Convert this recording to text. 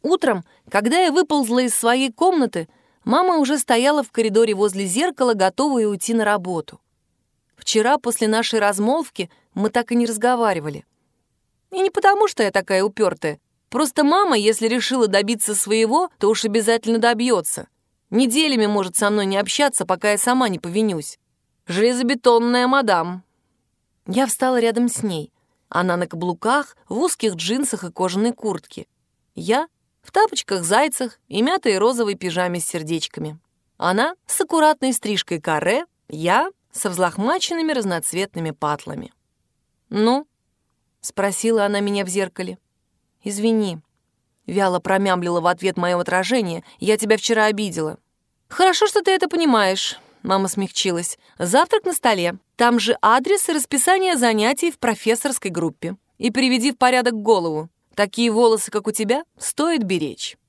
Утром, когда я выползла из своей комнаты, мама уже стояла в коридоре возле зеркала, готовая уйти на работу. Вчера, после нашей размолвки, мы так и не разговаривали. И не потому, что я такая упертая. Просто мама, если решила добиться своего, то уж обязательно добьется. Неделями может со мной не общаться, пока я сама не повинюсь. Железобетонная мадам. Я встала рядом с ней. Она на каблуках, в узких джинсах и кожаной куртке. Я в тапочках-зайцах и мятой розовой пижаме с сердечками. Она с аккуратной стрижкой каре, я со взлохмаченными разноцветными патлами. «Ну?» — спросила она меня в зеркале. «Извини», — вяло промямлила в ответ мое отражение, «я тебя вчера обидела». «Хорошо, что ты это понимаешь», — мама смягчилась. «Завтрак на столе. Там же адрес и расписание занятий в профессорской группе. И приведи в порядок голову. Такие волосы, как у тебя, стоит беречь».